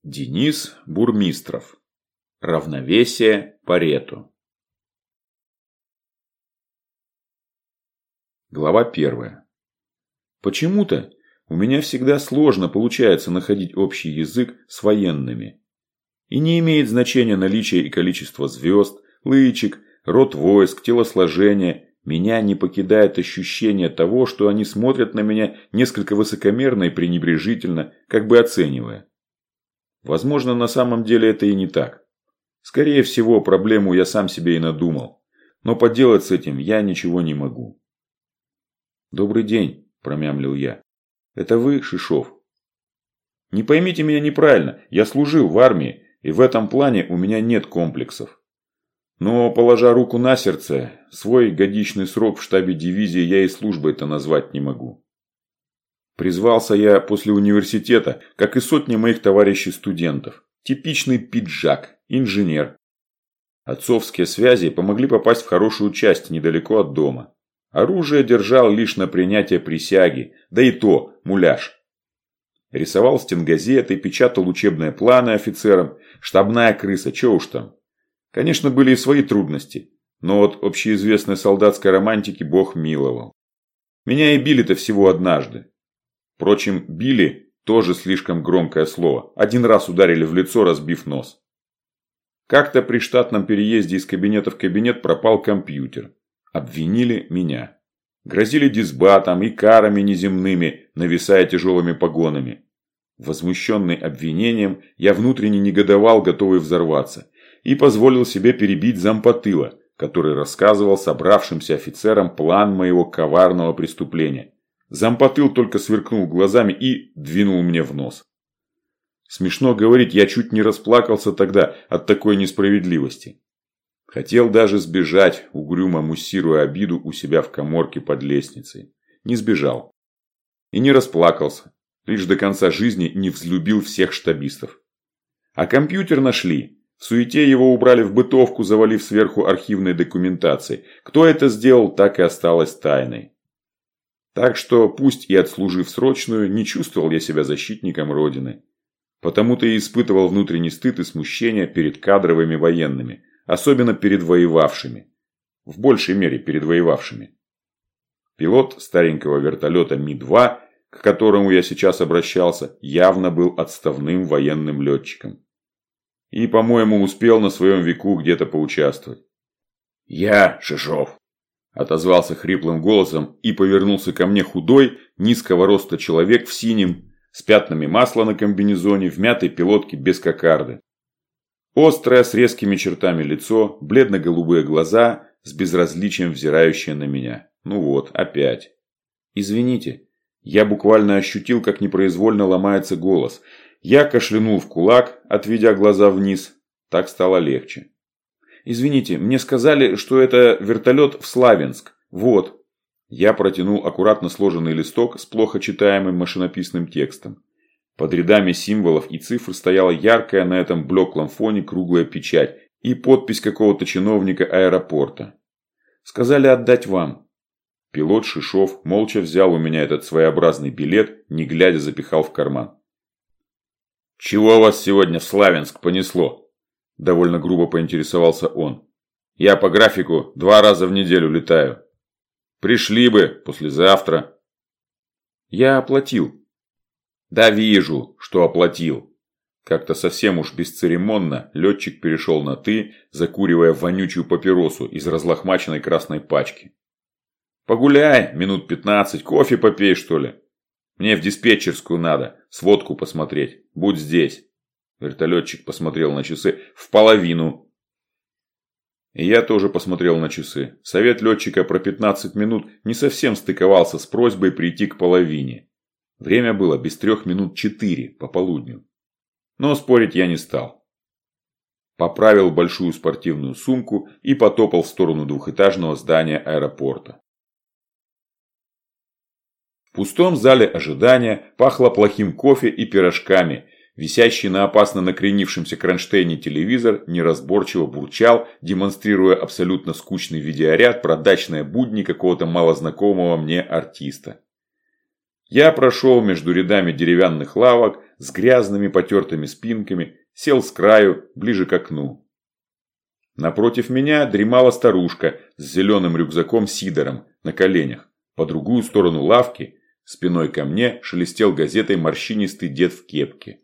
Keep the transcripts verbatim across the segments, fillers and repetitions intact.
Денис Бурмистров. Равновесие Парето. Глава первая. Почему-то у меня всегда сложно получается находить общий язык с военными. И не имеет значения наличие и количество звезд, лычек, род войск, телосложение. Меня не покидает ощущение того, что они смотрят на меня несколько высокомерно и пренебрежительно, как бы оценивая. Возможно, на самом деле это и не так. Скорее всего, проблему я сам себе и надумал. Но поделать с этим я ничего не могу. «Добрый день», – промямлил я. «Это вы, Шишов?» «Не поймите меня неправильно. Я служил в армии, и в этом плане у меня нет комплексов. Но, положа руку на сердце, свой годичный срок в штабе дивизии я и службой-то назвать не могу. Призвался я после университета, как и сотни моих товарищей-студентов. Типичный пиджак, инженер. Отцовские связи помогли попасть в хорошую часть недалеко от дома. Оружие держал лишь на принятие присяги, да и то муляж. Рисовал стенгазеты, печатал учебные планы офицерам, штабная крыса, че уж там. Конечно, были и свои трудности, но от общеизвестной солдатской романтики Бог миловал. Меня и били-то всего однажды. Впрочем, били тоже слишком громкое слово. Один раз ударили в лицо, разбив нос. Как-то при штатном переезде из кабинета в кабинет пропал компьютер. Обвинили меня. Грозили дисбатом и карами неземными, нависая тяжелыми погонами. Возмущенный обвинением, я внутренне негодовал, готовый взорваться. И позволил себе перебить зампотыла, который рассказывал собравшимся офицерам план моего коварного преступления. Зампотыл только сверкнул глазами и двинул мне в нос. Смешно говорить, я чуть не расплакался тогда от такой несправедливости. Хотел даже сбежать, угрюмо муссируя обиду у себя в каморке под лестницей. Не сбежал. И не расплакался. Лишь до конца жизни не взлюбил всех штабистов. А компьютер нашли. В суете его убрали в бытовку, завалив сверху архивной документацией. Кто это сделал, так и осталось тайной. Так что, пусть и отслужив срочную, не чувствовал я себя защитником Родины. Потому-то и испытывал внутренний стыд и смущение перед кадровыми военными, особенно перед воевавшими. В большей мере перед воевавшими. Пилот старенького вертолета Ми два, к которому я сейчас обращался, явно был отставным военным летчиком. И, по-моему, успел на своем веку где-то поучаствовать. «Я Шишов», – отозвался хриплым голосом и повернулся ко мне худой, низкого роста человек в синем, с пятнами масла на комбинезоне, в мятой пилотке без кокарды. Острое, с резкими чертами лицо, бледно-голубые глаза, с безразличием взирающие на меня. Ну вот, опять. «Извините». Я буквально ощутил, как непроизвольно ломается голос. Я кашлянул в кулак, отведя глаза вниз. Так стало легче. «Извините, мне сказали, что это вертолет в Славянск. Вот». Я протянул аккуратно сложенный листок с плохо читаемым машинописным текстом. Под рядами символов и цифр стояла яркая на этом блеклом фоне круглая печать и подпись какого-то чиновника аэропорта. «Сказали отдать вам». Пилот Шишов молча взял у меня этот своеобразный билет, не глядя запихал в карман. «Чего вас сегодня в Славянск понесло?» – довольно грубо поинтересовался он. «Я по графику два раза в неделю летаю. Пришли бы послезавтра». «Я оплатил». «Да вижу, что оплатил». Как-то совсем уж бесцеремонно летчик перешел на «ты», закуривая вонючую папиросу из разлохмаченной красной пачки. «Погуляй, минут пятнадцать, кофе попей, что ли? Мне в диспетчерскую надо, сводку посмотреть. Будь здесь». Вертолетчик посмотрел на часы. «В половину». И я тоже посмотрел на часы. Совет летчика про пятнадцать минут не совсем стыковался с просьбой прийти к половине. Время было без трех минут четыре по полудню. Но спорить я не стал. Поправил большую спортивную сумку и потопал в сторону двухэтажного здания аэропорта. В пустом зале ожидания пахло плохим кофе и пирожками. Висящий на опасно накренившемся кронштейне телевизор неразборчиво бурчал, демонстрируя абсолютно скучный видеоряд про дачные будни какого-то малознакомого мне артиста. Я прошел между рядами деревянных лавок с грязными потертыми спинками, сел с краю, ближе к окну. Напротив меня дремала старушка с зеленым рюкзаком-сидором на коленях. По другую сторону лавки, спиной ко мне, шелестел газетой морщинистый дед в кепке.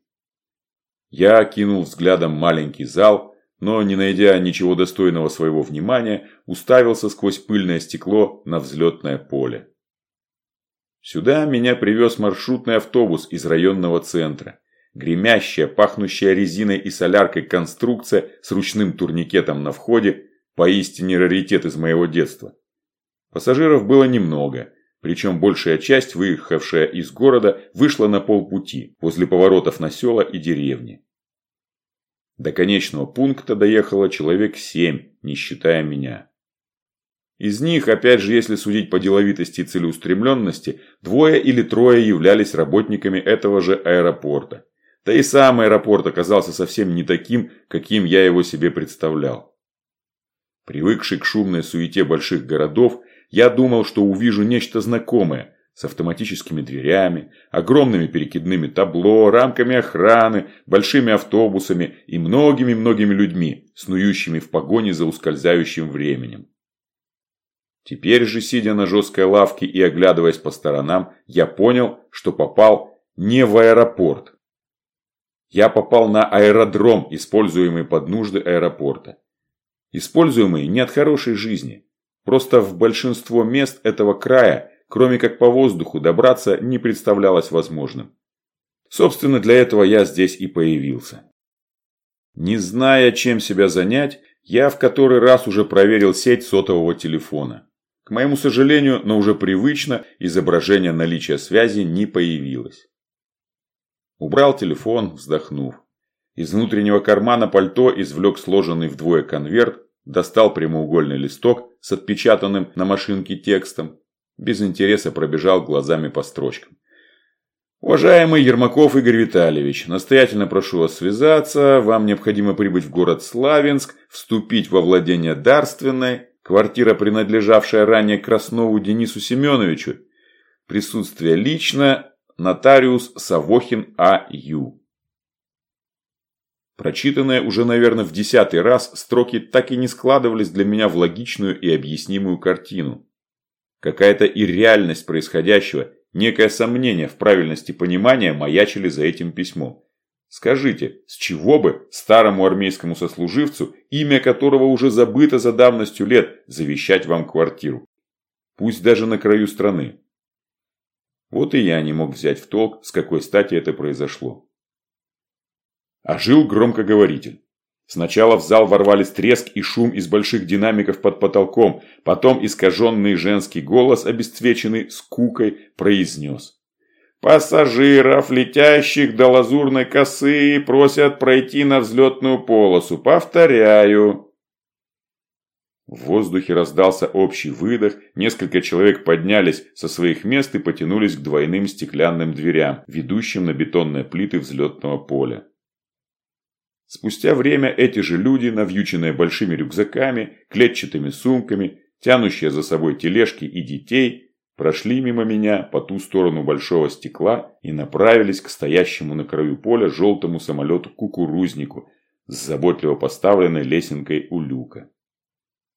Я окинул взглядом маленький зал, но, не найдя ничего достойного своего внимания, уставился сквозь пыльное стекло на взлетное поле. Сюда меня привез маршрутный автобус из районного центра. Гремящая, пахнущая резиной и соляркой конструкция с ручным турникетом на входе – поистине раритет из моего детства. Пассажиров было немного, причем большая часть, выехавшая из города, вышла на полпути, возле поворотов на села и деревни. До конечного пункта доехало человек семь, не считая меня. Из них, опять же, если судить по деловитости и целеустремленности, двое или трое являлись работниками этого же аэропорта. Да и сам аэропорт оказался совсем не таким, каким я его себе представлял. Привыкший к шумной суете больших городов, я думал, что увижу нечто знакомое, с автоматическими дверями, огромными перекидными табло, рамками охраны, большими автобусами и многими-многими людьми, снующими в погоне за ускользающим временем. Теперь же, сидя на жесткой лавке и оглядываясь по сторонам, я понял, что попал не в аэропорт. Я попал на аэродром, используемый под нужды аэропорта. Используемый не от хорошей жизни. Просто в большинство мест этого края, кроме как по воздуху, добраться не представлялось возможным. Собственно, для этого я здесь и появился. Не зная, чем себя занять, я в который раз уже проверил сеть сотового телефона. К моему сожалению, но уже привычно, изображение наличия связи не появилось. Убрал телефон, вздохнув. Из внутреннего кармана пальто извлек сложенный вдвое конверт, достал прямоугольный листок с отпечатанным на машинке текстом. Без интереса пробежал глазами по строчкам. «Уважаемый Ермаков Игорь Витальевич, настоятельно прошу вас связаться. Вам необходимо прибыть в город Славянск, вступить во владение дарственной. Квартира, принадлежавшая ранее Краснову Денису Семеновичу. Присутствие лично. Нотариус Савохин А Ю». Прочитанные уже, наверное, в десятый раз, строки так и не складывались для меня в логичную и объяснимую картину. Какая-то ирреальность происходящего, некое сомнение в правильности понимания маячили за этим письмом. Скажите, с чего бы старому армейскому сослуживцу, имя которого уже забыто за давностью лет, завещать вам квартиру? Пусть даже на краю страны. Вот и я не мог взять в толк, с какой стати это произошло. Ожил громкоговоритель. Сначала в зал ворвались треск и шум из больших динамиков под потолком, потом искаженный женский голос, обесцвеченный скукой, произнес: «Пассажиров, летящих до Лазурной косы, просят пройти на взлетную полосу. Повторяю». В воздухе раздался общий выдох, несколько человек поднялись со своих мест и потянулись к двойным стеклянным дверям, ведущим на бетонные плиты взлетного поля. Спустя время эти же люди, навьюченные большими рюкзаками, клетчатыми сумками, тянущие за собой тележки и детей, прошли мимо меня по ту сторону большого стекла и направились к стоящему на краю поля желтому самолету-кукурузнику с заботливо поставленной лесенкой у люка.